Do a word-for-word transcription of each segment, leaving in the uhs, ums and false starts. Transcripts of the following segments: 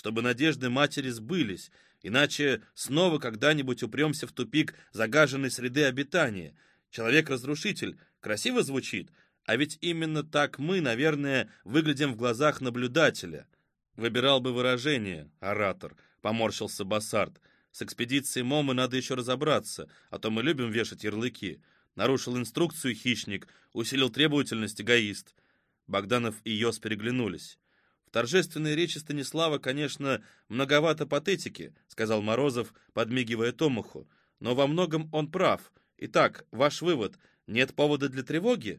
чтобы надежды матери сбылись, иначе снова когда-нибудь упремся в тупик загаженной среды обитания. Человек-разрушитель красиво звучит, а ведь именно так мы, наверное, выглядим в глазах наблюдателя. Выбирал бы выражение, оратор, поморщился Бассард. С экспедицией Момы надо еще разобраться, а то мы любим вешать ярлыки. Нарушил инструкцию хищник, усилил требовательность эгоист. Богданов и Йос переглянулись. В торжественной речи Станислава, конечно, многовато патетики, сказал Морозов, подмигивая Томаху, но во многом он прав. Итак, ваш вывод: нет повода для тревоги?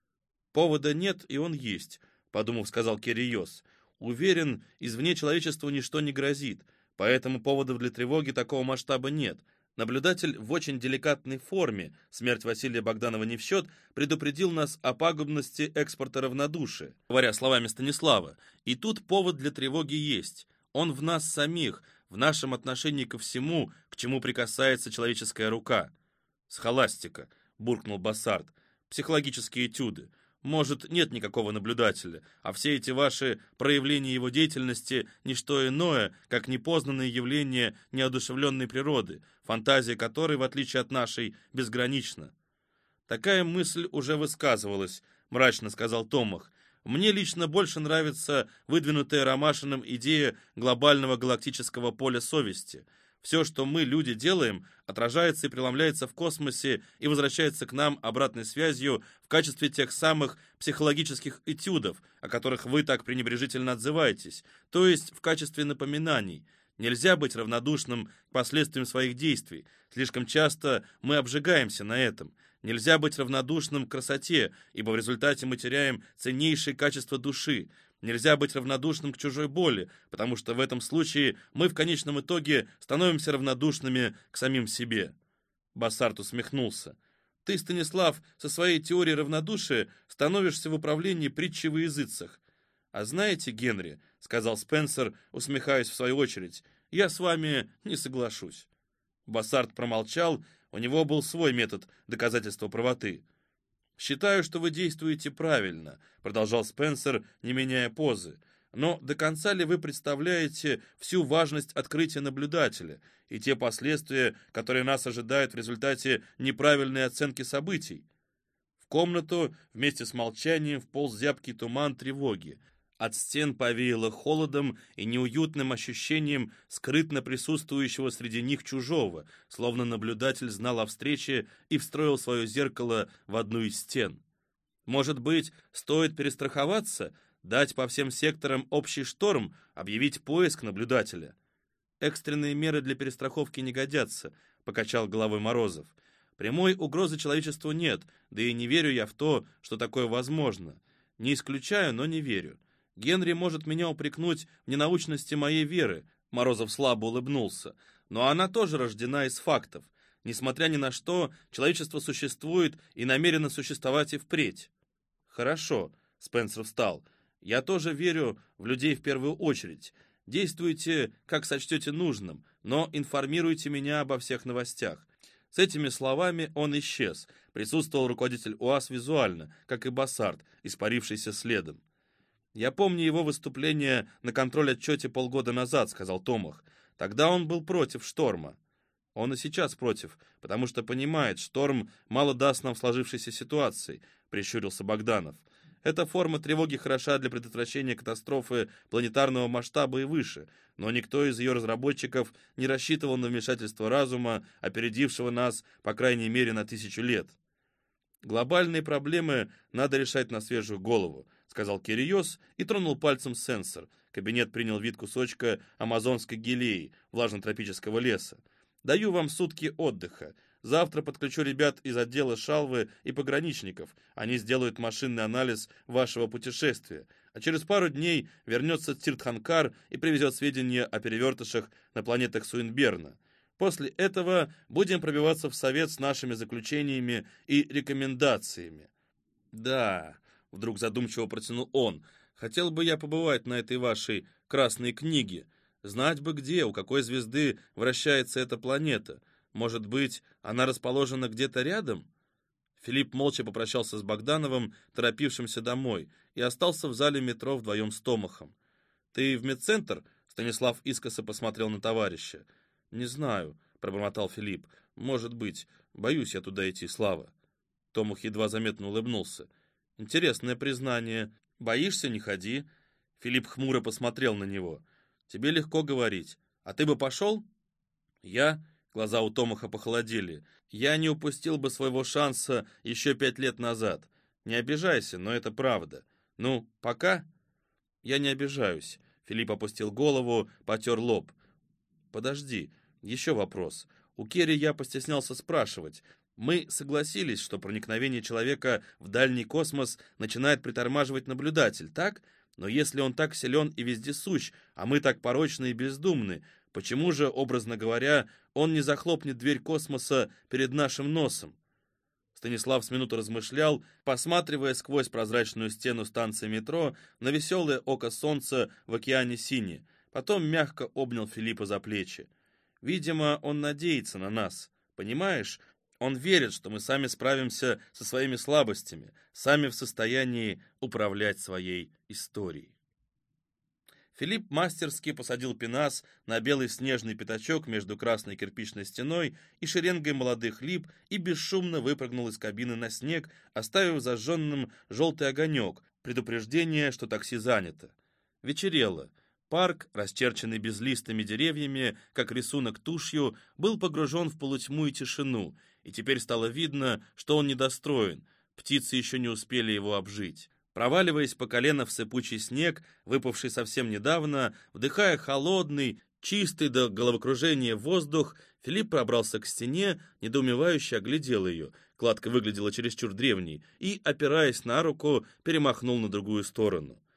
Повода нет, и он есть, подумав, сказал Кириос. Уверен, извне человечеству ничто не грозит, поэтому поводов для тревоги такого масштаба нет. Наблюдатель в очень деликатной форме, смерть Василия Богданова не в счет, предупредил нас о пагубности экспорта равнодушия, говоря словами Станислава. И тут повод для тревоги есть. Он в нас самих, в нашем отношении ко всему, к чему прикасается человеческая рука. «Схоластика», — буркнул Бассард, — «психологические этюды. Может, нет никакого наблюдателя, а все эти ваши проявления его деятельности – ничто иное, как непознанные явления неодушевленной природы, фантазия которой, в отличие от нашей, безгранична». «Такая мысль уже высказывалась», – мрачно сказал Томах. «Мне лично больше нравится выдвинутая Ромашиным идея глобального галактического поля совести. Все, что мы, люди, делаем, отражается и преломляется в космосе и возвращается к нам обратной связью в качестве тех самых психологических этюдов, о которых вы так пренебрежительно отзываетесь, то есть в качестве напоминаний. Нельзя быть равнодушным к последствиям своих действий. Слишком часто мы обжигаемся на этом. Нельзя быть равнодушным к красоте, ибо в результате мы теряем ценнейшие качества души. Нельзя быть равнодушным к чужой боли, потому что в этом случае мы в конечном итоге становимся равнодушными к самим себе». Бассард усмехнулся. «Ты, Станислав, со своей теорией равнодушия становишься в управлении притчей во языцах. А знаете, Генри, — сказал Спенсер, усмехаясь в свою очередь, — я с вами не соглашусь». Бассард промолчал, у него был свой метод доказательства правоты. «Считаю, что вы действуете правильно», — продолжал Спенсер, не меняя позы. «Но до конца ли вы представляете всю важность открытия наблюдателя и те последствия, которые нас ожидают в результате неправильной оценки событий?» В комнату вместе с молчанием вполз зябкий туман тревоги. От стен повеяло холодом и неуютным ощущением скрытно присутствующего среди них чужого, словно наблюдатель знал о встрече и встроил свое зеркало в одну из стен. «Может быть, стоит перестраховаться, дать по всем секторам общий шторм, объявить поиск наблюдателя?» «Экстренные меры для перестраховки не годятся», — покачал головой Морозов. «Прямой угрозы человечеству нет, да и не верю я в то, что такое возможно. Не исключаю, но не верю. Генри может меня упрекнуть в ненаучности моей веры», — Морозов слабо улыбнулся, «но она тоже рождена из фактов. Несмотря ни на что, человечество существует и намерено существовать и впредь». «Хорошо», — Спенсер встал, — «я тоже верю в людей в первую очередь. Действуйте, как сочтете нужным, но информируйте меня обо всех новостях». С этими словами он исчез. Присутствовал руководитель УАЗ визуально, как и Бассард, испарившийся следом. «Я помню его выступление на контроль-отчете полгода назад», — сказал Томах. «Тогда он был против шторма». «Он и сейчас против, потому что понимает, шторм мало даст нам в сложившейся ситуации», — прищурился Богданов. «Эта форма тревоги хороша для предотвращения катастрофы планетарного масштаба и выше, но никто из ее разработчиков не рассчитывал на вмешательство разума, опередившего нас, по крайней мере, на тысячу лет». «Глобальные проблемы надо решать на свежую голову», — сказал Кириос и тронул пальцем сенсор. Кабинет принял вид кусочка амазонской гелеи, влажно-тропического леса. «Даю вам сутки отдыха. Завтра подключу ребят из отдела Шалвы и пограничников. Они сделают машинный анализ вашего путешествия. А через пару дней вернется Тиртханкар и привезет сведения о перевертышах на планетах Суинберна. После этого будем пробиваться в совет с нашими заключениями и рекомендациями». «Да», — вдруг задумчиво протянул он, — «хотел бы я побывать на этой вашей красной книге. Знать бы где, у какой звезды вращается эта планета. Может быть, она расположена где-то рядом?» Филипп молча попрощался с Богдановым, торопившимся домой, и остался в зале метро вдвоем с Томахом. «Ты в медцентр?» — Станислав искоса посмотрел на товарища. «Не знаю», — пробормотал Филипп. «Может быть. Боюсь я туда идти, Слава». Томух едва заметно улыбнулся. «Интересное признание. Боишься — не ходи». Филипп хмуро посмотрел на него. «Тебе легко говорить. А ты бы пошел?» «Я?» — глаза у Томуха похолодели. «Я не упустил бы своего шанса еще пять лет назад. Не обижайся, но это правда. Ну, пока?» «Я не обижаюсь». Филипп опустил голову, потер лоб. «Подожди, еще вопрос. У Керри я постеснялся спрашивать. Мы согласились, что проникновение человека в дальний космос начинает притормаживать наблюдатель, так? Но если он так силен и вездесущ, а мы так порочны и бездумны, почему же, образно говоря, он не захлопнет дверь космоса перед нашим носом?» Станислав с минуту размышлял, посматривая сквозь прозрачную стену станции метро на веселое око солнца в океане сине. Потом мягко обнял Филиппа за плечи. «Видимо, он надеется на нас. Понимаешь, он верит, что мы сами справимся со своими слабостями, сами в состоянии управлять своей историей». Филипп мастерски посадил Пенас на белый снежный пятачок между красной кирпичной стеной и шеренгой молодых лип и бесшумно выпрыгнул из кабины на снег, оставив зажженным желтый огонек, предупреждение, что такси занято. Вечерело. Парк, расчерченный безлистыми деревьями, как рисунок тушью, был погружен в полутьму и тишину, и теперь стало видно, что он недостроен, птицы еще не успели его обжить. Проваливаясь по колено в сыпучий снег, выпавший совсем недавно, вдыхая холодный, чистый до головокружения воздух, Филипп пробрался к стене, недоумевающе оглядел ее, кладка выглядела чересчур древней, и, опираясь на руку, перемахнул на другую сторону.